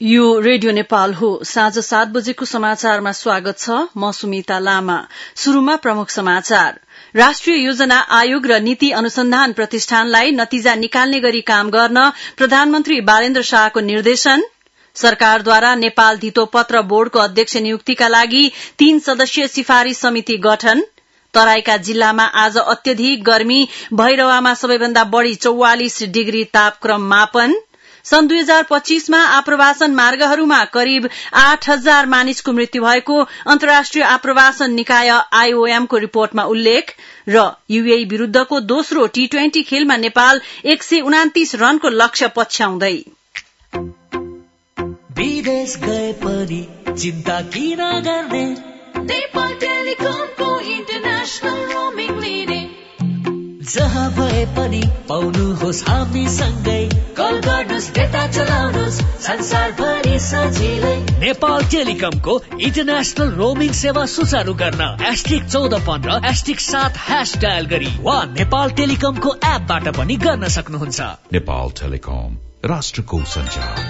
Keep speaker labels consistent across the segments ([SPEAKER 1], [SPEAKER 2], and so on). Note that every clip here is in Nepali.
[SPEAKER 1] यो रेडियो नेपाल हो। साँझ 7 बजेको समाचारमा स्वागत छ। म सुमिता लामा। शुरूमा प्रमुख समाचार। राष्ट्रिय योजना आयोग र नीति अनुसन्धान प्रतिष्ठानलाई नतिजा निकाल्ने गरी काम गर्न प्रधानमन्त्री बालेन्द्र शाहको निर्देशन। सरकारद्वारा नेपाल धितोपत्र बोर्डको अध्यक्ष नियुक्तिका लागि 3 सदस्यीय सिफारिश समिति गठन। तराईका जिल्लामा आज अत्यधिक गर्मी, भैरवामा सबैभन्दा बढ़ी 44 डिग्री तापक्रम मापन। सन् 2025 मा आप्रवासन मार्गहरूमा करिब 8000 मानिसको मृत्यु भएको अन्तर्राष्ट्रिय आप्रवासन निकाय IOM को रिपोर्टमा उल्लेख। र UAE विरूद्धको दोस्रो T20 खेलमा नेपाल 129 रनको लक्ष्य पछ्याउँदै।
[SPEAKER 2] विदेश गए पनि चिन्ता किन गर्ने, नेपाल टेलिकमको इन्टरनेशनल रोमिङ लिने। जहाँ भए पनि पाउनुहोस् हामीसँगै, कल गर्नुहोस्, डेटा चलाउनुहोस्, संसारभरि सजिलै। नेपाल टेलिकमको इन्टरनेशनल रोमिङ सेवा सुचारू गर्न *1415 *7# डायल गरी वा नेपाल टेलिकमको एपबाट पनि गर्न सक्नुहुन्छ।
[SPEAKER 3] नेपाल टेलिकम, राष्ट्रको सञ्चार।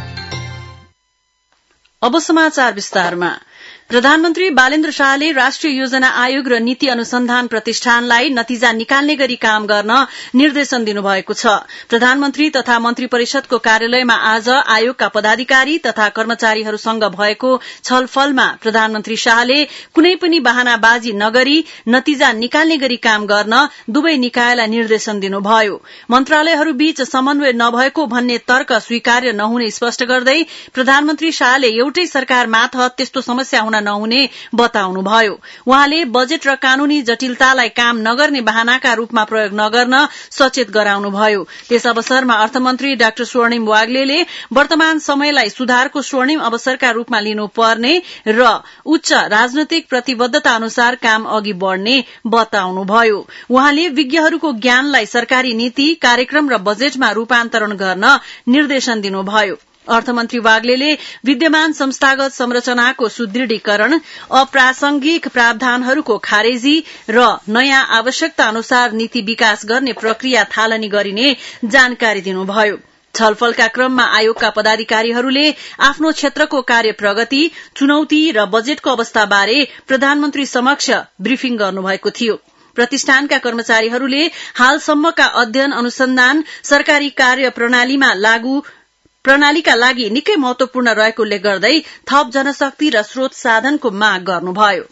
[SPEAKER 1] अब समाचार विस्तारमा। प्रधानमन्त्री बालेन्द्र शाहले राष्ट्रिय योजना आयोग र नीति अनुसन्धान प्रतिष्ठानलाई नतिजा निकाल्ने गरी काम गर्न निर्देशन दिनुभएको छ। प्रधानमन्त्री तथा मन्त्री परिषदको कार्यालयमा आज आयोगका पदाधिकारी तथा कर्मचारीहरूसँग भएको छलफलमा प्रधानमन्त्री शाहले कुनै पनि बहानाबाजी नगरी नतिजा निकाल्ने गरी काम गर्न दुवै निकायलाई निर्देशन दिनुभयो। मन्त्रालयहरूबीच समन्वय नभएको भन्ने तर्क स्वीकार्य नहुने स्पष्ट गर्दै प्रधानमन्त्री शाहले एउटै सरकार मार्फत त्यस्तो समस्या हुन नहुने बताउनुभयो। उहाँले बजेट र कानूनी जटिलतालाई काम नगर्ने बहानाका रूपमा प्रयोग नगर्न सचेत गराउनुभयो। त्यस अवसरमा अर्थमन्त्री डाक्टर स्वर्णिम वाग्लेले वर्तमान समयलाई सुधारको स्वर्णिम अवसरका रूपमा लिनुपर्ने र उच्च राजनैतिक प्रतिबद्धता अनुसार काम अघि बढ़ने बताउनुभयो। उहाँले विज्ञहरूको ज्ञानलाई सरकारी नीति, कार्यक्रम र बजेटमा रूपान्तरण गर्न निर्देशन दिनुभयो। अर्थमन्त्री वाग्लेले विद्यमान संस्थागत संरचनाको सुदृढीकरण, अप्रासंगिक प्रावधानहरूको खारेजी र नयाँ आवश्यकता अनुसार नीति विकास गर्ने प्रक्रिया थालनी गरिने जानकारी दिनुभयो। छलफलका क्रममा आयोगका पदाधिकारीहरूले आफ्नो क्षेत्रको कार्य प्रगति, चुनौती र बजेटको अवस्थाबारे प्रधानमन्त्री समक्ष ब्रिफिङ गर्नुभएको थियो। प्रतिष्ठानका कर्मचारीहरूले हालसम्मका अध्ययन अनुसन्धान सरकारी कार्य प्रणालीका लागि निकै महत्वपूर्ण रहेको उल्लेख गर्दै थप जनशक्ति र स्रोत साधनको माग गर्नुभयो।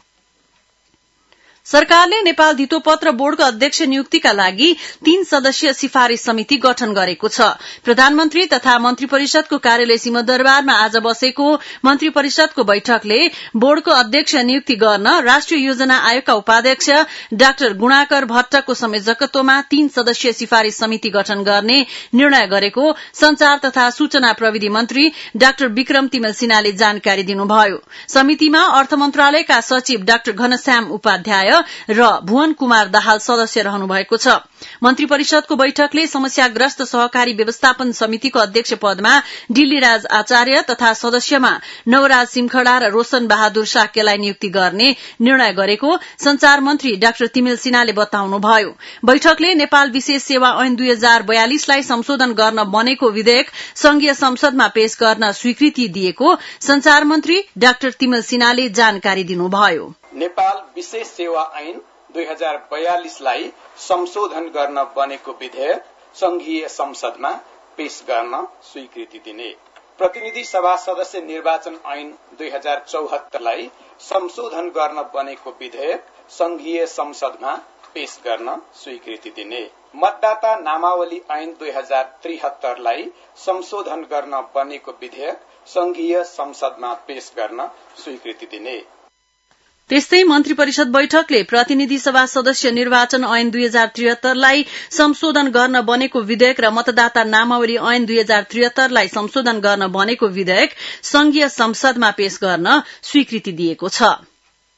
[SPEAKER 1] सरकारले नेपाल धितोपत्र बोर्डको अध्यक्ष नियुक्तिका लागि 3 सदस्यीय सिफारिश समिति गठन गरेको छ। प्रधानमन्त्री तथा मन्त्री परिषदको कार्यालय सिंहदरबारमा आज बसेको मन्त्री परिषदको बैठकले बोर्डको अध्यक्ष नियुक्ति गर्न राष्ट्रिय योजना आयोगका उपाध्यक्ष डाक्टर गुणाकर भट्टको संयोजकत्वमा 3 सदस्यीय सिफारिश समिति गठन गर्ने निर्णय गरेको संचार तथा सूचना प्रविधि मन्त्री डाक्टर विक्रम तिमेल सिन्हाले जानकारी दिनुभयो। समितिमा अर्थ मन्त्रालयका सचिव डाक्टर घनश्याम उपाध्याय र भुवन कुमार दाहाल सदस्य रहनु भएको छ। मन्त्री परिषदको बैठकले समस्याग्रस्त सहकारी व्यवस्थापन समितिको अध्यक्ष पदमा डिल्लीराज आचार्य तथा सदस्यमा नवराज सिमखडा र रोशन बहादुर साक्यलाई नियुक्ति गर्ने निर्णय गरेको संचार मन्त्री डाक्टर तिमेल सिन्हाले बताउनुभयो। बैठकले नेपाल विशेष सेवा ऐन 2042 लाई संशोधन गर्न बनेको विधेयक संघीय संसदमा पेश गर्न स्वीकृति दिएको संचार मन्त्री डाक्टर तिमेल सिन्हाले जानकारी दिनुभयो।
[SPEAKER 4] नेपाल विशेष सेवा ऐन 2042 लाई संशोधन गर्न बनेको विधेयक संघीय संसदमा पेश गर्न स्वीकृति दिने। प्रतिनिधि सभा सदस्य निर्वाचन ऐन 2074 लाई संशोधन गर्न बनेको विधेयक संघीय संसदमा पेश गर्न स्वीकृति दिने। मतदाता नामावली ऐन 2073 लाई संशोधन गर्न बनेको विधेयक संघीय संसदमा पेश गर्न स्वीकृति दिने।
[SPEAKER 1] त्यस्तै मन्त्री परिषद बैठकले प्रतिनिधि सभा सदस्य निर्वाचन ऐन 2073 लाई संशोधन गर्न बनेको विधेयक र मतदाता नामावली ऐन 2073 लाई संशोधन गर्न बनेको विधेयक संघीय संसदमा पेश गर्न स्वीकृति दिएको छ।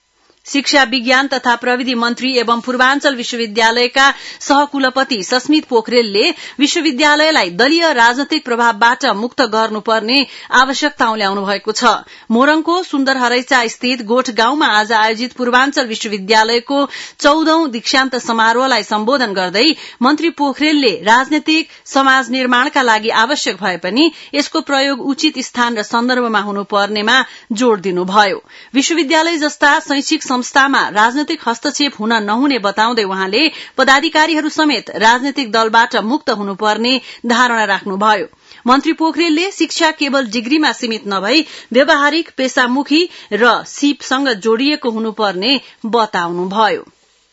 [SPEAKER 1] शिक्षा विज्ञान तथा प्रविधि मन्त्री एवं पूर्वाञ्चल विश्वविद्यालयका सहकुलपति सस्मित पोखरेलले विश्वविद्यालयलाई दलीय राजनैतिक प्रभावबाट मुक्त गर्नुपर्ने आवश्यकता उल्याउनु भएको छ। मोरङको सुन्दरहरैचा स्थित गोठ गाउँमा आज आयोजित पूर्वाञ्चल विश्वविद्यालयको 14औं दीक्षान्त समारोहलाई सम्बोधन गर्दै मन्त्री पोखरेलले राजनैतिक समाज निर्माणका लागि आवश्यक भए पनि यसको प्रयोग उचित स्थान र सन्दर्भमा हुनुपर्नेमा जोड़ दिनुभयो। विश्वविद्यालय जस्ता शैक्षिक संस्थामा राजनैतिक हस्तक्षेप हुन नहुने बताउँदै उहाँले पदाधिकारीहरू समेत राजनैतिक दलबाट मुक्त हुनुपर्ने धारणा राख्नुभयो। मन्त्री पोखरेलले शिक्षा केवल डिग्रीमा सीमित नभई व्यावहारिक, पेशामुखी र सिपसँग जोडिएको हुनुपर्ने बताउनुभयो।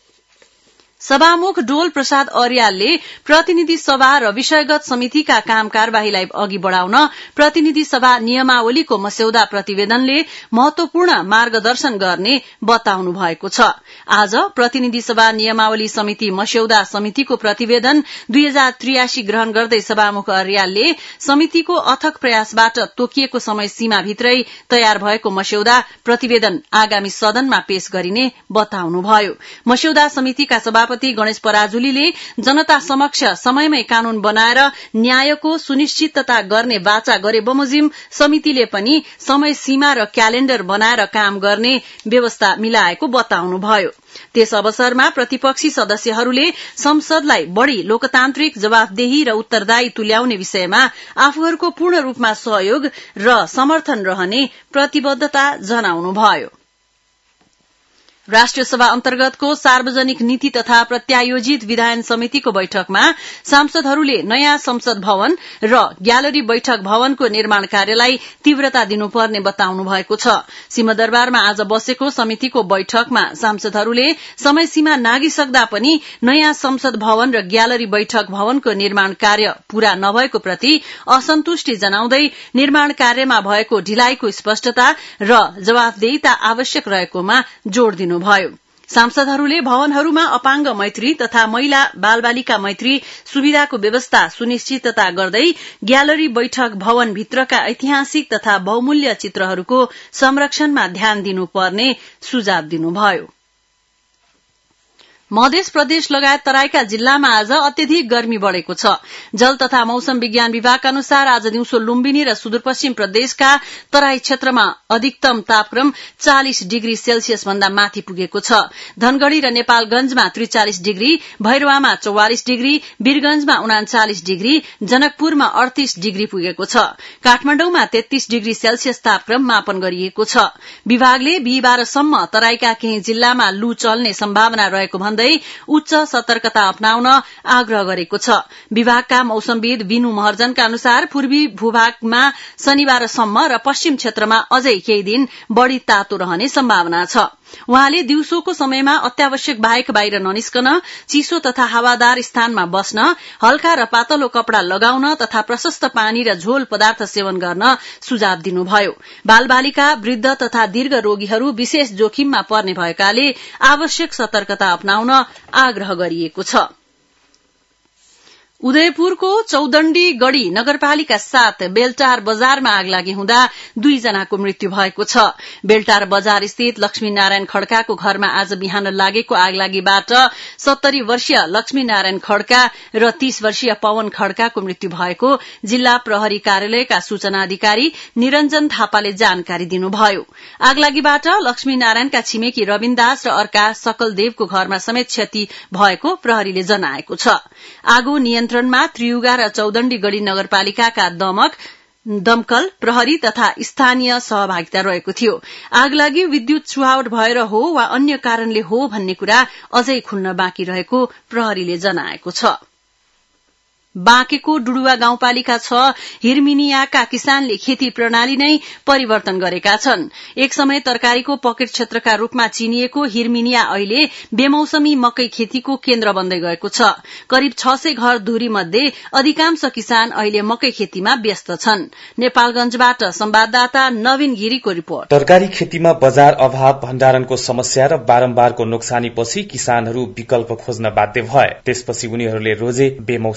[SPEAKER 1] सभामुख डोल प्रसाद अर्यालले प्रतिनिधि सभा र विषयगत समितिका काम कार्यवाहीलाई अघि बढ़ाउन प्रतिनिधि सभा नियमावलीको मस्यौदा प्रतिवेदनले महत्वपूर्ण मार्गदर्शन गर्ने बताउनु भएको छ। आज प्रतिनिधि सभा नियमावली समिति मस्यौदा समितिको प्रतिवेदन 2083 ग्रहण गर्दै सभामुख अर्यालले समितिको अथक प्रयासबाट तोकिएको समय सीमाभित्रै तयार भएको मस्यौदा प्रतिवेदन आगामी सदनमा पेश गरिने बताउनुभयो। मस्यौदा समितिका सभापति गणेश पराजुलीले जनता समक्ष समयमै कानून बनाएर न्यायको सुनिश्चितता गर्ने वाचा गरे बमोजिम समितिले पनि समय सीमा र क्यालेण्डर बनाएर काम गर्ने व्यवस्था मिलाएको बताउनुभयो। त्यस अवसरमा प्रतिपक्षी सदस्यहरूले संसदलाई बढ़ी लोकतान्त्रिक जवाफदेही र उत्तरदायी तुल्याउने विषयमा आफूहरूको पूर्ण रूपमा सहयोग र समर्थन रहने प्रतिबद्धता जनाउनुभयो। राष्ट्रिय सभा अन्तर्गतको सार्वजनिक नीति तथा प्रत्यायोजित विधायन समितिको बैठकमा सांसदहरूले नयाँ संसद भवन र ग्यालरी बैठक भवनको निर्माण कार्यलाई तीव्रता दिनुपर्ने बताउनु भएको छ। सिंहदरबारमा आज बसेको समितिको बैठकमा सांसदहरूले समय सीमा नागिसक्दा पनि नयाँ संसद भवन र ग्यालरी बैठक भवनको निर्माण कार्य पूरा नभएको प्रति असन्तुष्टि जनाउँदै निर्माण कार्यमा भएको ढिलाइको स्पष्टता र जवाफदेहिता आवश्यक रहेकोमा जोड़ दिनु भयो। सांसदहरूले भवनहरूमा अपाङ्ग मैत्री तथा महिला बालबालिका मैत्री सुविधाको व्यवस्था सुनिश्चितता गर्दै ग्यालरी बैठक भवन भित्रका ऐतिहासिक तथा बहुमूल्य चित्रहरूको संरक्षणमा ध्यान दिनुपर्ने सुझाव दिनुभयो। मध्य प्रदेश लगायत तराईका जिल्लामा आज अत्यधिक गर्मी बढ़ेको छ। जल तथा मौसम विज्ञान विभागका अनुसार आज दिउँसो लुम्बिनी र सुदूरपश्चिम प्रदेशका तराई क्षेत्रमा अधिकतम तापक्रम 40 डिग्री सेल्सियस भन्दा माथि पुगेको छ। धनगढ़ी र नेपालगंजमा 43 डिग्री, भैरवामा 44 डिग्री, वीरगंजमा 39 डिग्री, जनकपुरमा 38 डिग्री पुगेको छ। काठमाडौँमा 33 डिग्री सेल्सियस तापक्रम मापन गरिएको छ। विभागले बिहीबारसम्म तराईका केही जिल्लामा लू चल्ने सम्भावना रहेको भन्दै उच्च सतर्कता अपनाउन आग्रह गरेको छ। विभागका मौसमविद विनु महर्जनका अनुसार पूर्वी भूभागमा शनिबारसम्म र पश्चिम क्षेत्रमा अझै केही दिन बढ़ी तातो रहने सम्भावना छ। उहाँले दिउँसोको समयमा अत्यावश्यक बाहेक बाहिर ननिस्कन, चिसो तथा हावादार स्थानमा बस्न, हल्का र पातलो कपड़ा लगाउन तथा प्रशस्त पानी र झोल पदार्थ सेवन गर्न सुझाव दिनुभयो। बालबालिका, वृद्ध तथा दीर्घ रोगीहरू विशेष जोखिममा पर्ने भएकाले आवश्यक सतर्कता अपनाउन आग्रह गरिएको छ। उदयपुरको चौदण्डी गढ़ी नगरपालिका 7 बेलटार बजारमा आगलागी हुँदा 2 जनाको मृत्यु भएको छ। बेलटार बजार स्थित लक्ष्मी नारायण खड्काको घरमा आज बिहान लागेको आगलागीबाट 70 वर्षीय लक्ष्मी नारायण खड्का र 30 वर्षीय पवन खड्काको मृत्यु भएको जिल्ला प्रहरी कार्यालयका सूचना अधिकारी निरञ्जन थापाले जानकारी दिनुभयो। आगलागीबाट लक्ष्मी नारायणका छिमेकी रविन्दास र अर्का सकलदेवको घरमा समेत क्षति भएको प्रहरीले जनाएको छ। आगो नियन्त्रणमा त्रियुगा र चौदण्डी गढ़ी नगरपालिकाका दमकल, प्रहरी तथा स्थानीय सहभागिता रहेको थियो। आगलागी विद्युत चुहावट भएर हो वा अन्य कारणले हो भन्ने कुरा अझै खुल्न बाँकी रहेको प्रहरीले जनाएको छ। बाँकेको डुडुवा गाउँपालिका 6 हिरमिनियाका किसानले खेती प्रणाली नै परिवर्तन गरेका छन्। एक समय तरकारीको पकेट क्षेत्रका रूपमा चिनिएको हिरमिनिया अहिले बेमौसमी मकै खेतीको केन्द्र बन्दै गएको छ। करिब 600 घर धुरी मध्ये अधिकांश किसान अहिले मकै खेतीमा व्यस्त छन्। नेपालगंजबाट संवाददाता नवीन गिरीको रिपोर्ट।
[SPEAKER 5] तरकारी खेतीमा बजार अभाव, भण्डारणको समस्या र बारम्बारको नोक्सानीपछि किसानहरू विकल्प खोज्न बाध्य भए। त्यसपछि उनीहरूले रोजे बेमौसमी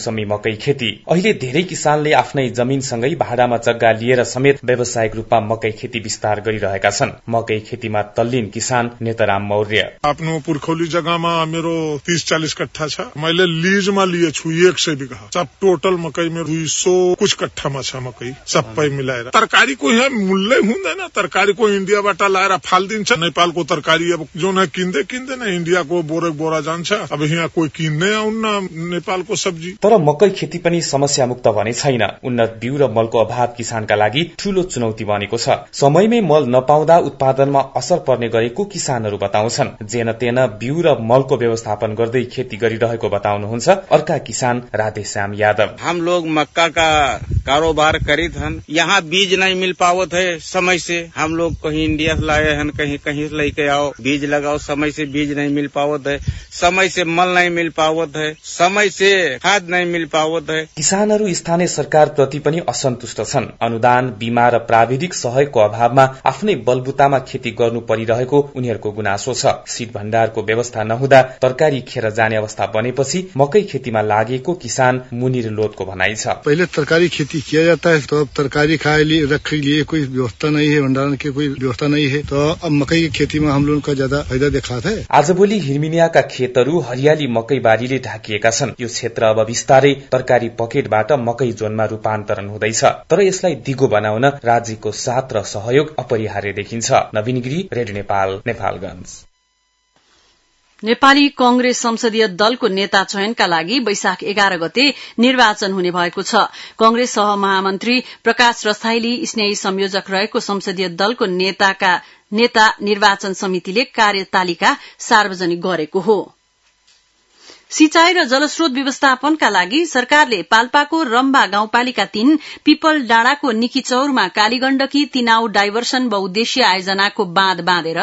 [SPEAKER 5] मकै खेती। अहिले धेरै किसानले आफ्नै जमिनसँगै भाडामा जग्गा लिएर समेत व्यावसायिक रूपमा मकै खेती विस्तार गरिरहेका छन्। मकै खेतीमा तल्लीन किसान नेतराम मौर्य।
[SPEAKER 6] आफ्नो पुर्खौली जग्गामा मेरो 30-40 कट्ठा छ। मैले लीजमा लिएछु 100 बिघा। सब टोटल मकै में 200 कुछ कट्ठामा छ मकै सबै मिलाएर। तरकारीको यहाँ मूल्य हुँदैन। तरकारीको इन्डियाबाट ल्याएर फाल्दिन्छ। नेपालको तरकारी अब जो न किन्दैन इन्डियाको बोरा जान्छ। अब यहाँ कोही किन्नै आउन्न नेपालको सब्जी।
[SPEAKER 5] तर मकै खेती पनि समस्या मुक्त भने छैन। उन्नत बिउ र मलको अभाव किसानका लागि ठूलो चुनौती बनेको छ। समयमै मल नपाउँदा उत्पादनमा असर पर्ने गरेको किसानहरू बताउँछन्। जेन तेन बिउ र मलको व्यवस्थापन गर्दै खेती गरिरहेको बताउनुहुन्छ अर्का किसान राधेश्याम यादव।
[SPEAKER 7] हम लोग मक्का का कारोबार करीत हन। यहाँ बीज नहीं मिल पावत है समय से। हम लोग कहीं इंडिया से लाए हन, कहीं से लेके आओ बीज लगाओ। समय से बीज नहीं मिल पावत है, समय से मल नहीं मिल पावत है, समय से खाद नहीं मिल पावत है।
[SPEAKER 5] किसानहरू स्थानीय सरकार प्रति पनि असन्तुष्ट छन्। अनुदान, बीमा र प्राविधिक सहयोगको अभावमा आफ्नै बलबुतामा खेती गर्नु परिरहेको उनीहरूको गुनासो छ। सीड भण्डारको व्यवस्था नहुँदा तरकारी खेर जाने अवस्था बनेपछि मकै खेतीमा लागेको किसान मुनिर लोधको भनाइ छ।
[SPEAKER 8] पहले तरकारी खेती किया जाता है तो अब तरकारी खाए लिए रखने के लिए कोई व्यवस्था नहीं है, भंडारण की कोई व्यवस्था नहीं है, तो अब मकई की खेती में हम लोगों का ज्यादा फायदा देखा था।
[SPEAKER 5] आजभोलि हिरमिनियाका खेतहरू हरियाली मकै बारीले ढाकिएका छन्। यो क्षेत्र अब बिस्तारै तरकारी पकेटबाट मकै जोनमा रूपान्तरण हुँदैछ। तर यसलाई दिगो बनाउन राज्यको साथ र सहयोग अपरिहार्य देखिन्छ। नवीन गिरी, रेडियो नेपाल, नेपालगञ्ज।
[SPEAKER 1] नेपाली कांग्रेस संसदीय दलको नेता चयनका लागि वैशाख 11 गते निर्वाचन हुने भएको छ। कांग्रेस सहमहामन्त्री प्रकाश रसाइली स्नेही संयोजक रहेको संसदीय दलको नेता निर्वाचन समितिले कार्यतालिका सार्वजनिक गरेको हो। सिंचाई र जलस्रोत व्यवस्थापनका लागि सरकारले पाल्पाको रम्बा गाउँपालिका 3 पिपल डाँडाको निकीचौरमा कालीगण्डकी तिनाउ डाइभर्सन बहुद्देश्य आयोजनाको बाँध बाँधेर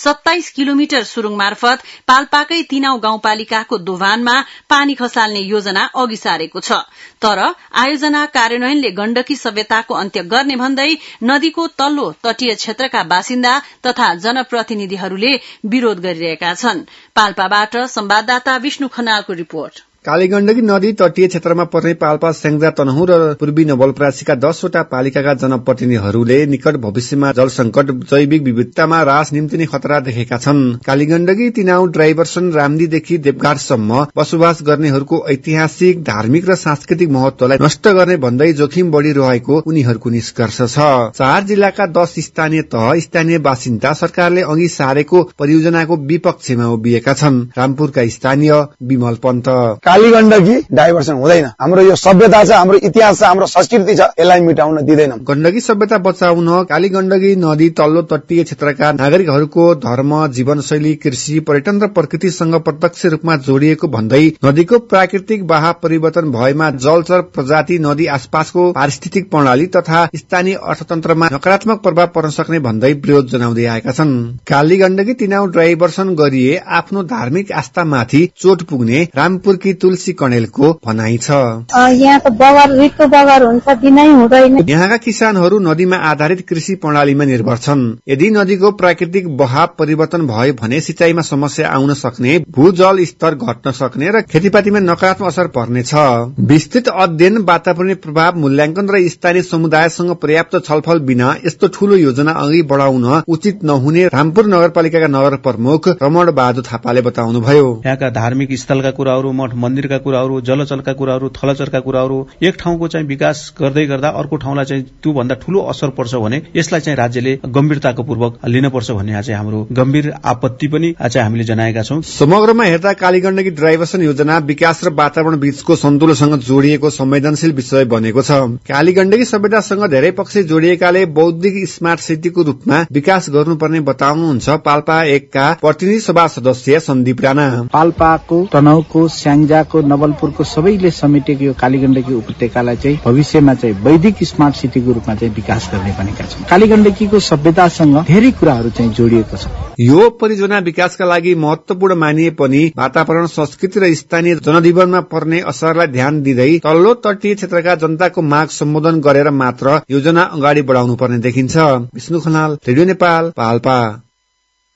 [SPEAKER 1] 27 किलोमिटर सुरुङ मार्फत पाल्पाकै तिनाउ गाउँपालिकाको दोभानमा पानी खसाल्ने योजना अघि सारेको छ। तर आयोजना कार्यान्वयनले गण्डकी सभ्यताको अन्त्य गर्ने भन्दै नदीको तल्लो तटीय क्षेत्रका बासिन्दा तथा जनप्रतिनिधिहरूले विरोध गरिरहेका छन्। पाल्पाबाट संवाददाता विष्णु खनालको रिपोर्ट।
[SPEAKER 9] कालीगण्डकी नदी तटीय क्षेत्रमा पर्ने पाल्पा, स्याङ्जा, तनहुँ र पूर्वी नवलपरासीका 10 वटा पालिकाका जनप्रतिनिधिहरूले निकट भविष्यमा जल संकट, जैविक विविधतामा ह्रास निम्तिने खतरा देखेका छन्। कालीगण्डकी तिनाउ डाइभर्सन रामदीदेखि देवघाटसम्म बसोबास गर्नेहरूको ऐतिहासिक, धार्मिक र सांस्कृतिक महत्वलाई नष्ट गर्ने भन्दै जोखिम बढ़िरहेको उनीहरूको निष्कर्ष छ। 4 जिल्लाका 10 स्थानीय तह, स्थानीय बासिन्दा सरकारले अघि सारेको परियोजनाको विपक्षमा उभिएका छन्। रामपुरका स्थानीय विमल पन्त,
[SPEAKER 10] कालीगण्डकी डाइभर्सन हुँदैन। हाम्रो यो सभ्यता छ, हाम्रो इतिहास छ, हाम्रो संस्कृति छ, यसलाई मिटाउन दिँदैनौं।
[SPEAKER 9] गण्डकी सभ्यता बचाउन कालीगण्डकी नदी तल्लो तटीय क्षेत्रका नागरिकहरूको धर्म, जीवनशैली, कृषि, पर्यटन र प्रकृतिसँग प्रत्यक्ष रूपमा जोडिएको भन्दै नदीको प्राकृतिक बहाव परिवर्तन भएमा जलचर प्रजाति, नदी आसपासको पारिस्थितिक प्रणाली तथा स्थानीय अर्थतन्त्रमा नकारात्मक प्रभाव पर्न सक्ने भन्दै विरोध जनाउँदै आएका छन्। कालीगण्डकी तिनाउ डाइभर्सन गरिए आफ्नो धार्मिक आस्थामाथि चोट पुग्ने रामपुरकी तुलसी कणेलको भनाइ छ।
[SPEAKER 11] यहाँको बगर ऋतु बगर हुन्छ, दिनै हुँदैन।
[SPEAKER 9] यहाँका किसानहरू नदीमा आधारित कृषि प्रणालीमा निर्भर छन्। यदि नदीको प्राकृतिक बहाव परिवर्तन भयो भने सिंचाईमा समस्या आउन सक्ने, भूजल स्तर घट्न सक्ने र खेतीपातीमा नकारात्मक असर पर्नेछ। विस्तृत अध्ययन, वातावरणीय प्रभाव मूल्याङ्कन र स्थानीय समुदायसँग पर्याप्त छलफल बिना यस्तो ठूलो योजना अघि बढ़ाउन उचित नहुने रामपुर नगरपालिकाका नगर प्रमुख रमण बहादुर थापाले बताउनुभयो।
[SPEAKER 12] यहाँका धार्मिक स्थलका कुराहरू, मठ मन्दिरका कुराहरू, जलचरका कुराहरू, थलचरका कुराहरू एक ठाउँको चाहिँ विकास गर्दै गर्दा अर्को ठाउँलाई चाहिँ त्यो भन्दा ठूलो असर पर्छ भने यसलाई चाहिँ राज्यले गम्भीरताको पूर्वक लिनुपर्छ भन्ने चाहिँ हाम्रो गम्भीर आपत्ति पनि चाहिँ हामीले जनाएका छौं।
[SPEAKER 9] समग्रमा हेर्दा कालीगण्डकी डाइभर्सन योजना विकास र वातावरण बीचको सन्तुलनसँग जोडिएको संवेदनशील विषय बनेको छ। कालीगण्डकी सभ्यतासँग धेरै पक्ष जोडिएकाले बौद्धिक स्मार्ट सिटीको रूपमा विकास गर्नुपर्ने बताउनुहुन्छ पाल्पा 1 का प्रतिनिधि सभा सदस्य सन्दीप राणा।
[SPEAKER 13] पाल्पाको, तनहुँको, स्याङ्जाको, नवलपुरको सबैले समेटेको यो कालीगण्डकी उपत्यकालाई चाहिँ भविष्यमा चाहिँ वैदिक स्मार्ट सिटीको रूपमा चाहिँ विकास गर्ने भनेका छन्। कालीगण्डकीको सभ्यतासँग धेरै कुराहरू चाहिँ जोडिएको छ।
[SPEAKER 9] यो परियोजना विकासका लागि महत्वपूर्ण मानिए पनि वातावरण, संस्कृति र स्थानीय जनजीवनमा पर्ने असरलाई ध्यान दिँदै तल्लो तटीय क्षेत्रका जनताको माग सम्बोधन गरेर मात्र योजना अगाडि बढ़ाउनु पर्ने देखिन्छ। विष्णु खनाल, रेडियो नेपाल, पाल्पा।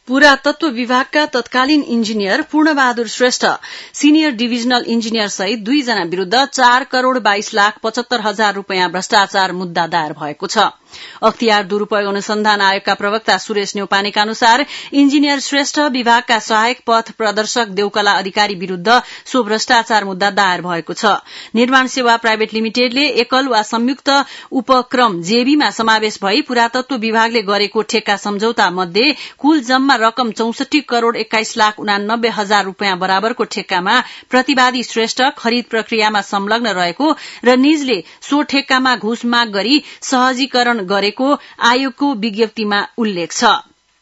[SPEAKER 1] पुरातत्व विभागका तत्कालीन engineer Purnabahadur Shrestha senior divisional engineer सहित 2 जना विरूद्ध 4 करोड़ 22 लाख 75 हजार रूपियाँ भ्रष्टाचार मुद्दा दायर भएको छ। अख्तियार दुरूपयोग अनुसन्धान आयोगका प्रवक्ता सुरेश न्यौपानेका अनुसार इन्जिनियर श्रेष्ठ विभागका सहायक पथ प्रदर्शक देउकला अधिकारी विरूद्ध सो भ्रष्टाचार मुद्दा दायर भएको छ। निर्माण सेवा प्राइभेट लिमिटेडले एकल वा संयुक्त उपक्रम जेबीमा समावेश भई पुरातत्व विभागले गरेको ठेक्का सम्झौता मध्ये कुल जम्मा रकम 64 करोड़ 21 लाख 89 हजार रूपियाँ बराबरको ठेक्कामा प्रतिवादी श्रेष्ठ खरिद प्रक्रियामा संलग्न रहेको र निजले सो ठेक्कामा घुस माग गरी सहजीकरण गरेको आयोगको विज्ञप्तिमा उल्लेख छ।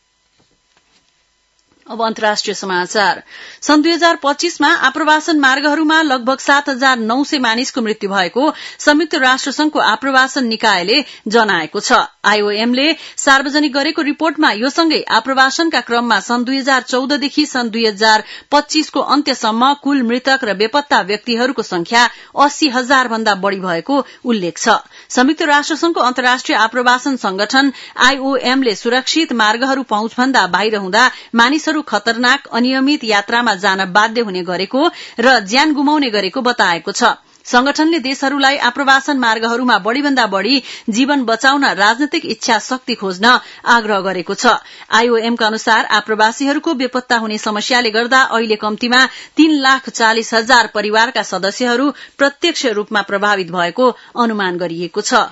[SPEAKER 1] अब अन्तर्राष्ट्रिय समाचार। सन् 2025 मा आप्रवासन मार्गहरूमा लगभग 7,900 मानिसको मृत्यु भएको संयुक्त राष्ट्रसंघको आप्रवासन निकायले जनाएको छ। आईओएमले सार्वजनिक गरेको रिपोर्टमा यो सँगै आप्रवासनका क्रममा सन् 2014 देखि सन् 2025 को अन्त्यसम्म कुल मृतक र बेपत्ता व्यक्तिहरूको संख्या 80,000 भन्दा बढ़ी भएको उल्लेख छ। संयुक्त राष्ट्रसंघको अन्तर्राष्ट्रिय आप्रवासन संगठन आईओएमले सुरक्षित मार्गहरू पहुँचभन्दा बाहिर हुँदा मानिसहरू खतरनाक अनियमित यात्रामा जान बाध्य हुने गरेको र ज्यान गुमाउने गरेको बताएको छ। संगठनले देशहरूलाई आप्रवासन मार्गहरूमा बढ़ीभन्दा बढ़ी जीवन बचाउन राजनैतिक इच्छा शक्ति खोज्न आग्रह गरेको छ। आईओएमका अनुसार आप्रवासीहरूको बेपत्ता हुने समस्याले गर्दा अहिले कम्तीमा 3,40,000 परिवारका सदस्यहरू प्रत्यक्ष रूपमा प्रभावित भएको अनुमान गरिएको छ।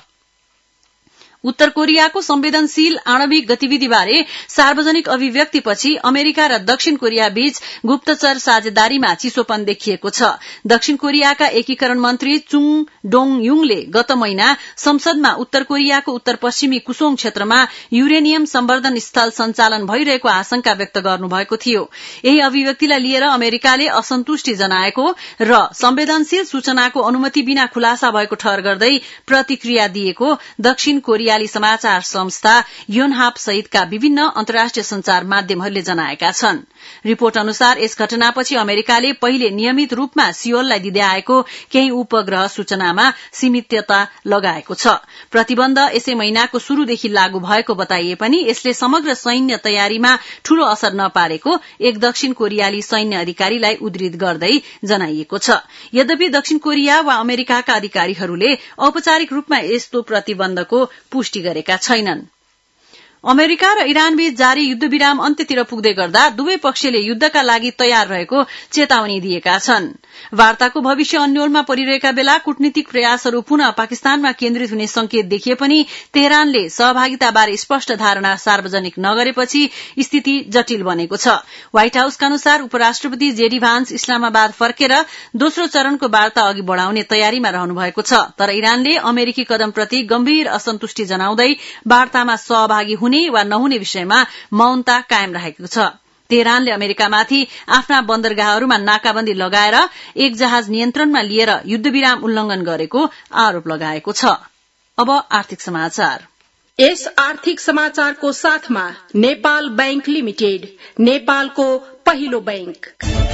[SPEAKER 1] उत्तर कोरियाको संवेदनशील आणविक गतिविधिबारे सार्वजनिक अभिव्यक्तिपछि अमेरिका र दक्षिण कोरिया बीच गुप्तचर साझेदारीमा चिसोपन देखिएको छ। दक्षिण कोरियाका एकीकरण मन्त्री चुङ डोङ युङले गत महिना संसदमा उत्तर कोरियाको उत्तर पश्चिमी कुसोङ क्षेत्रमा युरेनियम सम्वर्धन स्थल सञ्चालन भइरहेको आशंका व्यक्त गर्नुभएको थियो। यही अभिव्यक्तिलाई लिएर अमेरिकाले असन्तुष्टि जनाएको र संवेदनशील सूचनाको अनुमति बिना खुलासा भएको ठहर गर्दै प्रतिक्रिया दिएको दक्षिण कोरिया समाचार संस्था योनहाप सहितका विभिन्न अन्तर्राष्ट्रिय संचार माध्यमहरूले जनाएका छन्। रिपोर्ट अनुसार यस घटनापछि अमेरिकाले पहिले नियमित रूपमा सियोललाई दिँदै आएको केही उपग्रह सूचनामा सीमितता लगाएको छ। प्रतिबन्ध यसै महिनाको शुरूदेखि लागू भएको बताइए पनि यसले समग्र सैन्य तयारीमा ठूलो असर नपारेको एक दक्षिण कोरियाली सैन्य अधिकारीलाई उद्धृत गर्दै जनाइएको छ। यद्यपि दक्षिण कोरिया वा अमेरिकाका अधिकारीहरूले औपचारिक रूपमा यस्तो प्रतिबन्धको पुष्टि गरेका छैनन्। अमेरिका र इरानबीच जारी युद्धविराम अन्त्यतिर पुग्दै गर्दा दुवै पक्षले युद्धका लागि तयार रहेको चेतावनी दिएका छन्। वार्ताको भविष्य अन्योलमा परिरहेका बेला कूटनीतिक प्रयासहरू पुनः पाकिस्तानमा केन्द्रित हुने संकेत देखिए पनि तेहरानले सहभागिताबारे स्पष्ट धारणा सार्वजनिक नगरेपछि स्थिति जटिल बनेको छ। व्हाइट हाउसका अनुसार उपराष्ट्रपति जेडी भान्स इस्लामाबाद फर्केर दोस्रो चरणको वार्ता अघि बढ़ाउने तयारीमा रहनु भएको छ। तर इरानले अमेरिकी कदमप्रति गम्भीर असन्तुष्टि जनाउँदै वार्तामा सहभागी हुने वा नहुने विषयमा मौनता कायम राखेको छ। तेहरानले अमेरिकामाथि आफ्ना बन्दरगाहहरूमा नाकाबन्दी लगाएर एक जहाज नियन्त्रणमा लिएर युद्धविराम उल्लंघन गरेको आरोप लगाएको छ। अब आर्थिक समाचार।
[SPEAKER 14] यस आर्थिक समाचारको साथमा नेपाल बैंक लिमिटेड, नेपालको पहिलो बैंक।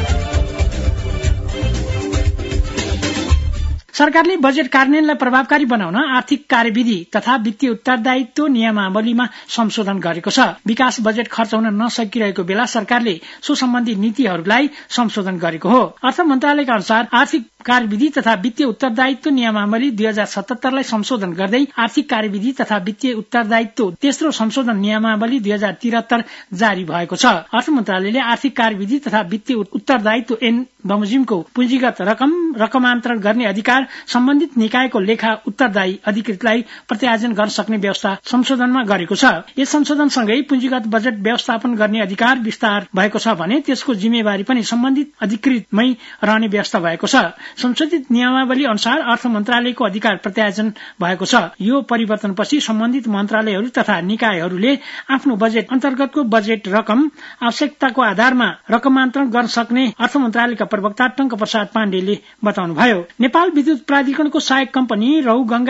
[SPEAKER 15] सरकारले बजेट कार्यान्वयनलाई प्रभावकारी बनाउन आर्थिक कार्यविधि तथा वित्तीय उत्तरदायित्व नियमावलीमा संशोधन गरेको छ। विकास बजेट खर्च हुन नसकिरहेको बेला सरकारले सो सम्बन्धी नीतिहरूलाई संशोधन गरेको हो। अर्थ मन्त्रालयका अनुसार आर्थिक कार्यविधि तथा वित्तीय उत्तरदायित्व नियमावली 2077 लाई संशोधन गर्दै आर्थिक कार्यविधि तथा वित्तीय उत्तरदायित्व तेस्रो संशोधन नियमावली 2073 जारी भएको छ। अर्थ मन्त्रालयले आर्थिक कार्यविधि तथा वित्तीय उत्तरदायित्व ऐन बमोजिमको पुँजीगत रकमान्तरण गर्ने अधिकार सम्बन्धित निकायको लेखा उत्तरदायी अधिकृतलाई प्रत्यार्जन गर्न सक्ने व्यवस्था संशोधनमा गरेको छ। यस संशोधनसँगै पुँजीगत बजेट व्यवस्थापन गर्ने अधिकार विस्तार भएको छ भने त्यसको जिम्मेवारी पनि सम्बन्धित अधिकृतमै रहने व्यवस्था भएको छ। संशोधित नियमावली अनुसार अर्थ मन्त्रालयको अधिकार प्रत्यार्जन भएको छ। यो परिवर्तनपछि सम्बन्धित मन्त्रालयहरू तथा निकायहरूले आफ्नो बजेट अन्तर्गतको बजेट रकम आवश्यकताको आधारमा रकमान्तरण गर्न सक्ने अर्थ मन्त्रालयका प्रवक्ता टंक प्रसाद पाण्डेले बताउनुभयो। नेपाल विद्युत प्राधिकरणको सहायक कम्पनी रौगंगा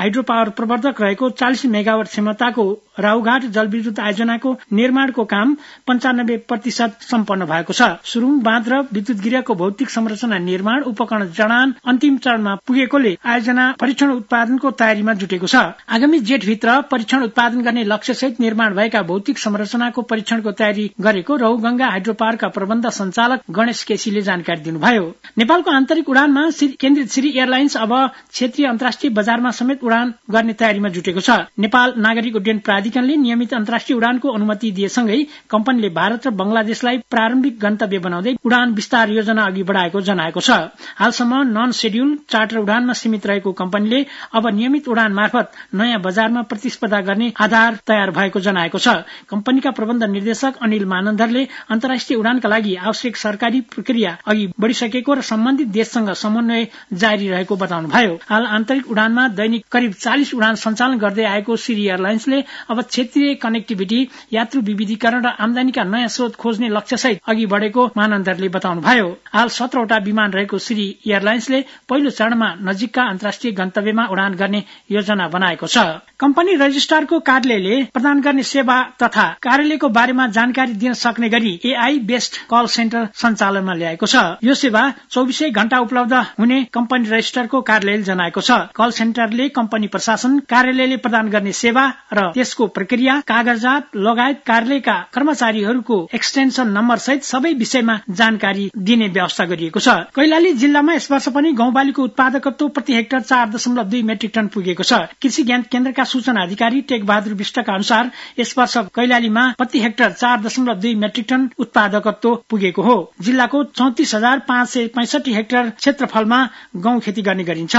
[SPEAKER 15] हाइड्रो पावर प्रवर्धक रहेको 40 मेगावाट क्षमताको राउघाट जलविद्युत आयोजनाको निर्माणको काम 95% सम्पन्न भएको छ। सुरुङ बाँध र विद्युत गृहको भौतिक संरचना निर्माण, उपकरण जडान अन्तिम चरणमा पुगेकोले आयोजना परीक्षण उत्पादनको तयारीमा जुटेको छ। आगामी जेठभित्र परीक्षण उत्पादन गर्ने लक्ष्यसहित निर्माण भएका भौतिक संरचनाको परीक्षणको तयारी गरेको रौगंगा हाइड्रो पावरका प्रबन्ध संचालक गणेश केसीले जानकारी दिनुभयो। नेपालको आन्तरिक उडानमा केन्द्रित श्री एयरलाइन्स अब क्षेत्रीय अन्तर्राष्ट्रिय बजारमा समेत उडान गर्ने तयारीमा जुटेको छ। नेपाल नागरिक उड्डयन प्राधिकरणले नियमित अन्तर्राष्ट्रिय उडानको अनुमति दिएसँगै कम्पनीले भारत र बंगलादेशलाई प्रारम्भिक गन्तव्य बनाउँदै उडान विस्तार योजना अघि बढ़ाएको जनाएको छ। हालसम्म नन शेड्युल चार्टर उडानमा सीमित रहेको कम्पनीले अब नियमित उडान मार्फत नयाँ बजारमा प्रतिस्पर्धा गर्ने आधार तयार भएको जनाएको छ। कम्पनीका प्रबन्ध निर्देशक अनिल मानन्दरले अन्तर्राष्ट्रिय उडानका लागि आवश्यक सरकारी प्रक्रिया अघि बढ़िसकेको र सम्बन्धित देशसँग समन्वय जारी रहेको बताउनुभयो। हाल आन्तरिक उडानमा दैनिक करिब 40 उडान सञ्चालन गर्दै आएको श्री एयरलाइन्सले अब क्षेत्रीय कनेक्टिभिटी, यात्रु विविधीकरण र आमदानीका नयाँ स्रोत खोज्ने लक्ष्यसहित अघि बढ़ेको मानन्दरले बताउनुभयो। हाल 17वटा विमान रहेको श्री एयरलाइन्सले पहिलो चरणमा नजिकका अन्तर्राष्ट्रिय गन्तव्यमा उडान गर्ने योजना बनाएको छ। कम्पनी रजिस्ट्रारको कार्यालयले प्रदान गर्ने सेवा तथा कार्यालयको बारेमा जानकारी दिन सक्ने गरी एआई बेस्ड कल सेन्टर सञ्चालनमा ल्याएको छ। यो सेवा 24 घण्टा उपलब्ध हुने कम्पनी रजिस्ट्रारको कार्यालयले जनाएको छ। कल सेन्टरले कम्पनी प्रशासन कार्यालयले प्रदान गर्ने सेवा र त्यसको प्रक्रिया, कागजात लगायत कार्यालयका कर्मचारीहरूको एक्सटेन्सन नम्बर सहित सबै विषयमा जानकारी दिने व्यवस्था गरिएको छ। कैलाली जिल्लामा यस वर्ष पनि गहुँबालीको उत्पादकत्व प्रति हेक्टर 4.2 मेट्रिक टन पुगेको छ। कृषि ज्ञान केन्द्रका सूचना अधिकारी टेक बहादुर विष्टका अनुसार यस वर्ष कैलालीमा प्रति हेक्टर 4.2 मेट्रिक टन उत्पादकत्व पुगेको हो। जिल्लाको 34,565 हेक्टर क्षेत्रफलमा गहुँ खेती गर्ने गरिन्छ।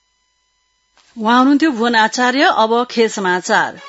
[SPEAKER 1] उहाँ हुनुहुन्थ्यो भुवन आचार्य। अब खेल समाचार।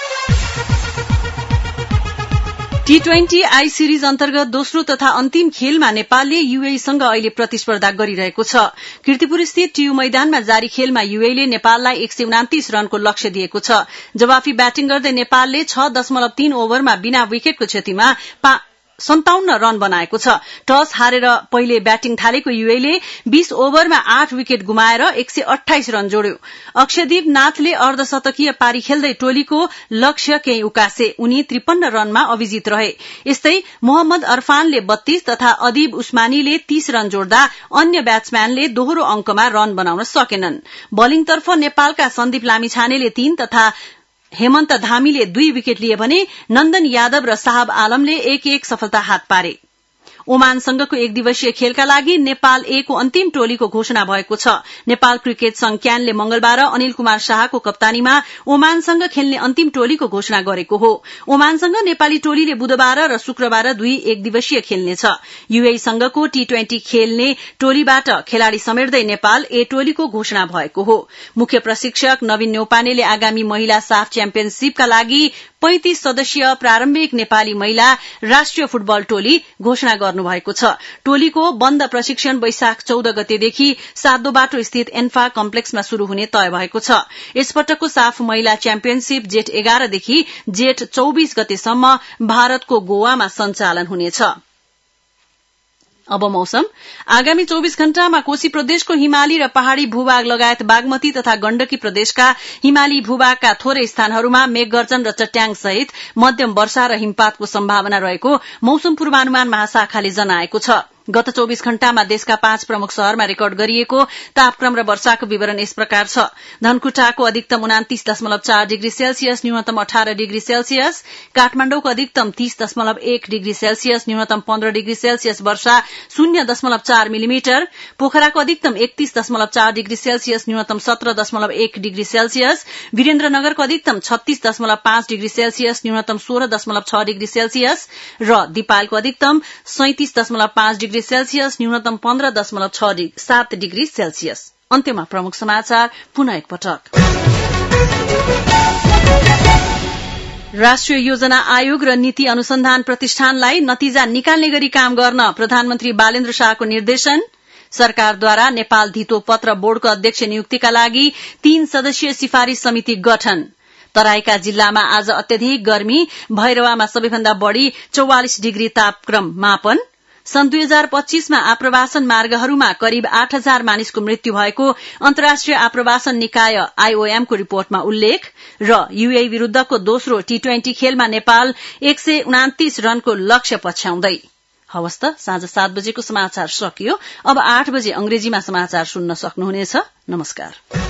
[SPEAKER 1] T20 आई सिरिज अन्तर्गत दोस्रो तथा अन्तिम खेलमा नेपालले यूएईसँग अहिले प्रतिस्पर्धा गरिरहेको छ। कीर्तिपुर स्थित टीयू मैदानमा जारी खेलमा यूएईले नेपाललाई 129 रनको लक्ष्य दिएको छ। जवाफी ब्याटिङ गर्दै नेपालले 6.3 ओभरमा बिना विकेटको क्षतिमा 57 रन बनाएको छ। टस हारेर पहिले ब्याटिङ थालेको यूएईले 20 ओभरमा 8 विकेट गुमाएर 128 रन जोड्यो। अक्षयदीप नाथले अर्धशतकीय पारी खेल्दै टोलीको लक्ष्य केही उकासे। उनी 53 रनमा अभिजित रहे। यस्तै मोहम्मद अरफानले 32 तथा अदीब उस्मानीले 30 रन जोड्दा अन्य ब्याट्सम्यानले दोहोरो अंकमा रन बनाउन सकेनन्। बलिङतर्फ नेपालका सन्दीप लामिछानेले 3 तथा हेमन्त धामीले 2 विकेट लिए भने नन्दन यादव र साहब आलमले 1-1 सफलता हात पारे। ओमानसँगको एक दिवसीय खेलका लागि नेपाल ए को अन्तिम टोलीको घोषणा भएको छ। नेपाल क्रिकेट संघ क्यानले मंगलबार अनिल कुमार शाहको कप्तानीमा ओमानसँग खेल्ने अन्तिम टोलीको घोषणा गरेको हो। ओमानसँग नेपाली टोलीले बुधबार र शुक्रबार 2 एक दिवसीय खेल्नेछ। यूएईसँगको T20 खेल्ने टोलीबाट खेलाड़ी समेट्दै नेपाल ए टोलीको घोषणा भएको हो। मुख्य प्रशिक्षक नवीन न्यौपानेले आगामी महिला साफ च्याम्पियनशीपका लागि 35 सदस्यीय प्रारम्भिक नेपाली महिला राष्ट्रिय फुटबल टोली घोषणा गर्नुभएको छ। टोलीको बन्द प्रशिक्षण वैशाख 14 गतेदेखि सातोबाटो स्थित एन्फा कम्प्लेक्समा शुरू हुने तय भएको छ। यसपटकको साफ महिला च्याम्पियनशीप जेठ 11 देखि जेठ 24 गतेसम्म भारतको गोवामा सञ्चालन हुनेछ। अब मौसम। आगामी 24 घण्टामा कोशी प्रदेशको हिमाली र पहाड़ी भूभाग लगायत बागमती तथा गण्डकी प्रदेशका हिमाली भूभागका थोरै स्थानहरूमा मेघगर्जन र चट्याङ सहित मध्यम वर्षा र हिमपातको सम्भावना रहेको मौसम पूर्वानुमान महाशाखाले जनाएको छ। गत 24 घण्टामा देशका 5 प्रमुख शहरमा रेकर्ड गरिएको तापक्रम र वर्षाको विवरण यस प्रकार छ। धनकुटाको अधिकतम 29.4 डिग्री सेल्सियस, न्यूनतम 18 डिग्री सेल्सियस। काठमाडौँको अधिकतम 30.1 डिग्री सेल्सियस, न्यूनतम 15 डिग्री सेल्सियस वर्षा 0.4 मिलिमिटर। पोखराको अधिकतम 31.4 डिग्री सेल्सियस, न्यूनतम 17.1 डिग्री सेल्सियस। वीरेन्द्रनगरको अधिकतम 36.5 डिग्री सेल्सियस, न्यूनतम 16.6 डिग्री सेल्सियस र दिपालको अधिकतम 37.5 डिग्री सेल्सियस, न्यूनतम 15.7 डिग्री सेल्सियस। अन्त्यमा प्रमुख समाचार पुनः एकपटक। राष्ट्रिय योजना आयोग र नीति अनुसन्धान प्रतिष्ठानलाई नतिजा निकाल्ने गरी काम गर्न प्रधानमन्त्री बालेन्द्र शाहको निर्देशन। सरकारद्वारा नेपाल धितोपत्र बोर्डको अध्यक्ष नियुक्तिका लागि 3 सदस्यीय सिफारिश समिति गठन। तराईका जिल्लामा आज अत्यधिक गर्मी, भैरवामा सबैभन्दा बढ़ी 44 डिग्री तापक्रम मापन। सन् 2025 मा आप्रवासन मार्गहरूमा करिब 8000 मानिसको मृत्यु भएको अन्तर्राष्ट्रिय आप्रवासन निकाय IOM को रिपोर्टमा उल्लेख र UAE विरूद्धको दोस्रो T20 खेलमा नेपाल 129 रनको लक्ष्य पछ्याउँदै। हवस् त, साँझ 7 बजेको समाचार सकियो। अब 8 बजे अंग्रेजीमा समाचार सुन्न सक्नुहुनेछ। नमस्कार।